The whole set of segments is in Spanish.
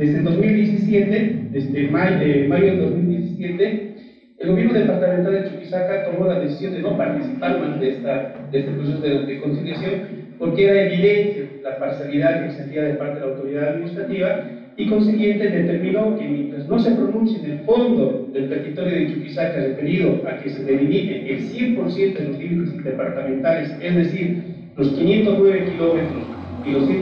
Desde el 2017, desde mayo del 2017, el gobierno departamental de Chuquisaca tomó la decisión de no participar más de este proceso de conciliación, porque era evidente la parcialidad que existía de parte de la autoridad administrativa, y consiguiente determinó que mientras no se pronuncie en el fondo del territorio de Chuquisaca referido a que se delimite el 100% de los límites departamentales, es decir, los 509 kilómetros y los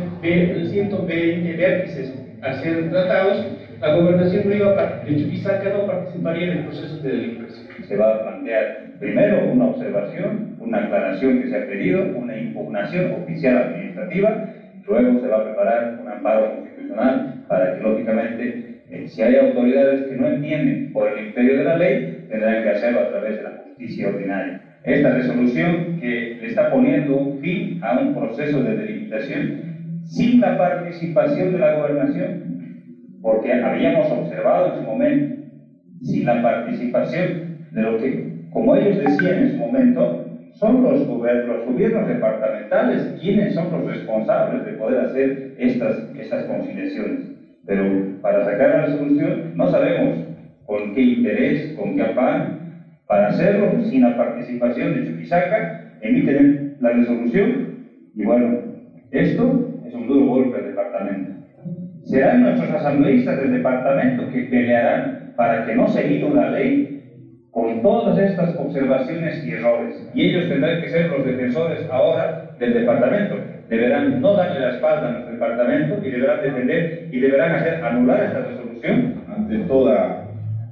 120 vértices a ser tratados, la gobernación de Chuquisaca no participaría en el proceso de deliberación. Se va a plantear primero una observación, una aclaración que se ha pedido, una impugnación oficial administrativa, luego se va a preparar un amparo constitucional para que, lógicamente, si hay autoridades que no entienden por el imperio de la ley, tendrán que hacerlo a través de la justicia ordinaria. Esta resolución que le está poniendo un fin a un proceso de delimitación sin la participación de la gobernación, porque habíamos observado en su momento, sin la participación de lo que, como ellos decían en su momento, son los gobiernos departamentales quienes son los responsables de poder hacer estas conciliaciones. Pero para sacar la resolución no sabemos con qué interés, con qué afán, para hacerlo sin la participación de Chuquisaca, emiten la resolución y bueno, esto es un duro golpe al departamento. Serán nuestros asambleístas del departamento que pelearán para que no se emita una ley con todas estas observaciones y errores. Y ellos tendrán que ser los defensores ahora del departamento. Deberán no darle la espalda a nuestro departamento y deberán defender y deberán hacer anular esta resolución. Ante toda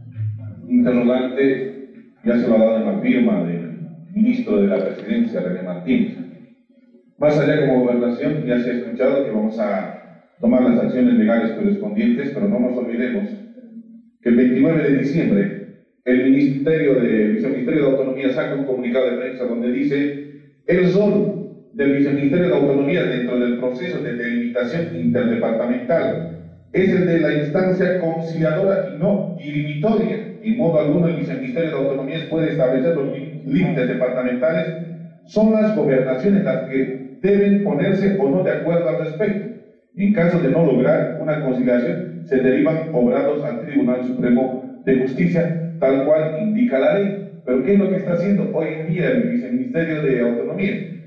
interrogante, ya se lo ha dado en la firma del ministro de la Presidencia, René Martínez. Más allá como gobernación, ya se ha escuchado que vamos a tomar las acciones legales correspondientes, pero no nos olvidemos que el 29 de diciembre el Viceministerio de Autonomía saca un comunicado de prensa donde dice: el rol del Viceministerio de Autonomía dentro del proceso de delimitación interdepartamental es el de la instancia conciliadora y no dirimitoria. En modo alguno el Viceministerio de Autonomía puede establecer los límites departamentales, son las gobernaciones las que deben ponerse o no de acuerdo al respecto. En caso de no lograr una conciliación, se derivan obrados al Tribunal Supremo de Justicia, tal cual indica la ley. Pero ¿qué es lo que está haciendo hoy en día el Viceministerio de Autonomía?